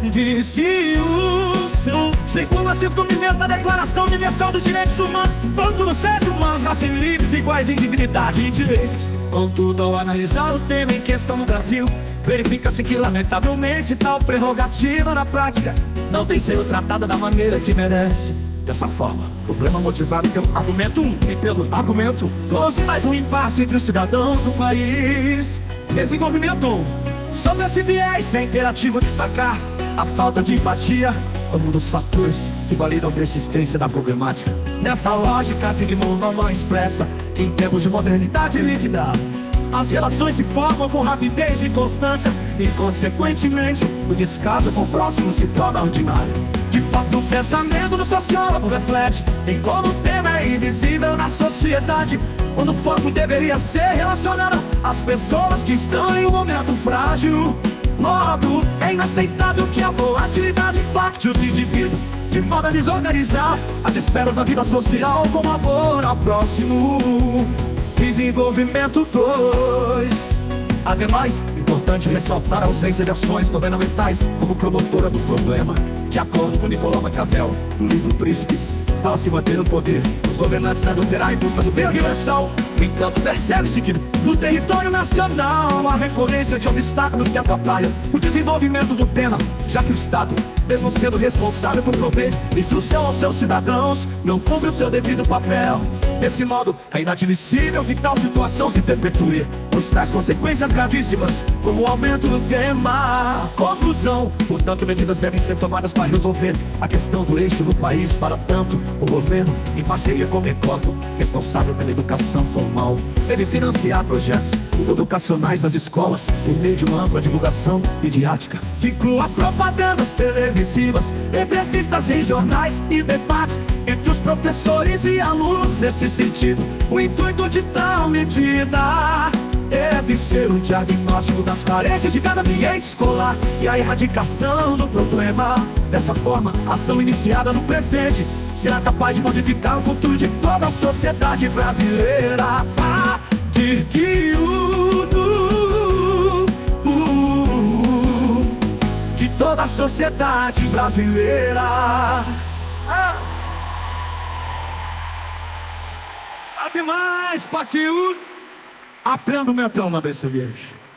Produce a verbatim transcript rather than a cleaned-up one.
Diz que o seu, segundo a cinquenta da Declaração Universal dos Direitos Humanos, todos os seres humanos nascem livres, iguais em dignidade e direitos. Contudo, ao analisar o tema em questão no Brasil, verifica-se que, lamentavelmente, tal prerrogativa na prática não tem sido tratada da maneira que merece. Dessa forma, o problema motivado pelo argumento um e pelo argumento dois mais um impasse entre os cidadãos do país. Desenvolvimento um. Sobre esse viés é imperativo destacar a falta de empatia como um dos fatores que validam a persistência da problemática. Nessa lógica, Zygmunt Bauman expressa que, em tempos de modernidade líquida, as relações se formam com rapidez e constância, e, consequentemente, o descaso com o próximo se torna ordinário. De fato, o pensamento do sociólogo reflete em como o tema é invisível na sociedade, quando o foco deveria ser relacionado às pessoas que estão em um momento frágil. Logo, é inaceitável que a volatilidade impacte os indivíduos de modo a desorganizar as esferas da vida social com amor ao próximo. Desenvolvimento dois. Ademais, importante ressaltar a ausência de ações governamentais como promotora do problema. De acordo com Nicolau Maquiavel, no livro Príncipe, ao se manter no poder, os governantes devem operar em busca do bem universal. No entanto, percebe-se que no território nacional há recorrência de obstáculos que atrapalham o desenvolvimento do tema, já que o Estado, mesmo sendo responsável por prover instrução aos seus cidadãos, não cumpre o seu devido papel. Desse modo, é inadmissível que tal situação se perpetue, pois traz consequências gravíssimas, como o aumento do tema. Conclusão: portanto, medidas devem ser tomadas para resolver a questão do eixo do país. Para tanto, o governo, em parceria com o MECOP, responsável pela educação formal, deve financiar projetos educacionais nas escolas por meio de uma ampla divulgação midiática, que inclua propagandas televisivas, entrevistas em jornais e debates entre os professores e alunos. Nesse sentido, o intuito de tal medida deve ser o diagnóstico das carências de cada ambiente escolar e a erradicação do problema. Dessa forma, a ação iniciada no presente será capaz de modificar o futuro de toda a sociedade brasileira. Ah, de que o do, o, de toda a sociedade brasileira. Ah. Demais, Paquinho. Aprenda o meu tom na B C B.